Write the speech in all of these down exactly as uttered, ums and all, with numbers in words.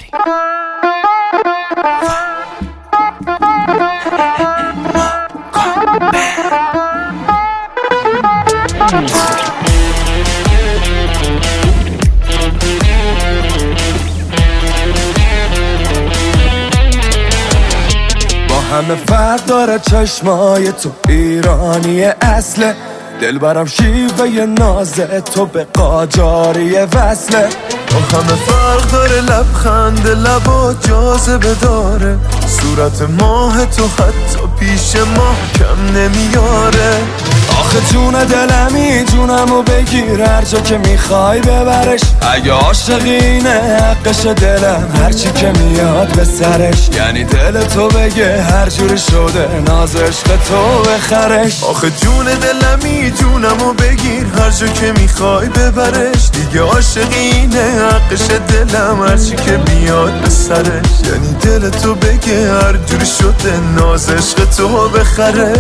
همه فرق داره چشمای تو ایرانی اصله، دل برم شیوه نازه تو به قاجاری وصله. با همه فرق داره لبخند لبا جاذبه داره، صورت ماه تو حتی پیش ماه کم نمیاره. آخه جون دلمی جونمو بگیر هر جا که میخوای ببرش، اگه عاشقینه حقش دلم هرچی که میاد به سرش، یعنی دل تو بگه هر جوری شده ناز عشق تو بخرش. آخه جون دلمی جونمو بگیر هر جا که میخوای ببرش، دیگه عاشقینه حقش دلم هرچی که بیاد به سرش، یعنی دل تو بگه هر جوری شده ناز عشق تو بخرش.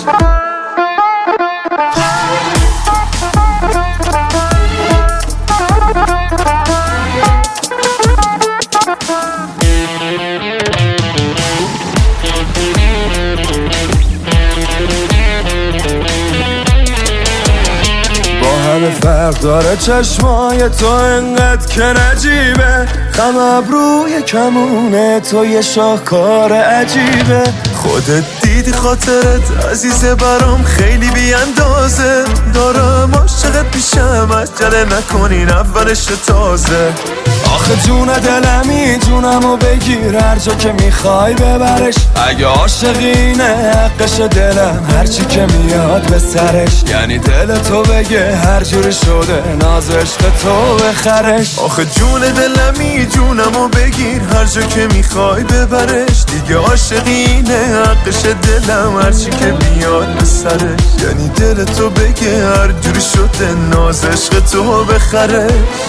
همه فرق داره چشمای تو انقدر که نجیبه، خم ابروی کمونه تو یه شاهکار عجیبه. خودت دیدی خاطرت عزیزه برام خیلی بی اندازه، دارم عاشقت پیشم عجله نکنین اولش تازه. آخه جون دلمی جونمو بگیر هر جا که میخوای ببرش، اگه عاشقینه حقش دلم هرچی که میاد به سرش، یعنی دل تو بگه هر جوری شده ناز عشق تو بخرش. آخه جون دلمی جونمو بگیر هر جا که میخوای ببرش، دیگه عاشقینه حقش دلم هرچی که بیاد به سرش، یعنی دل تو بگه هر جوری شده ناز عشق تو بخرش.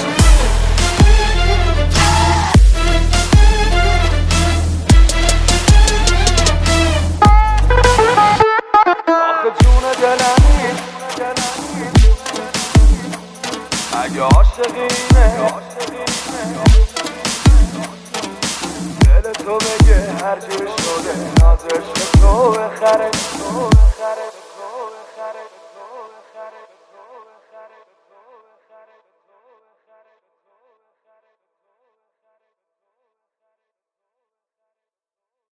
اگه عاشقینه دل تو بگه هر جوری شده ناز عشق تو بخرش.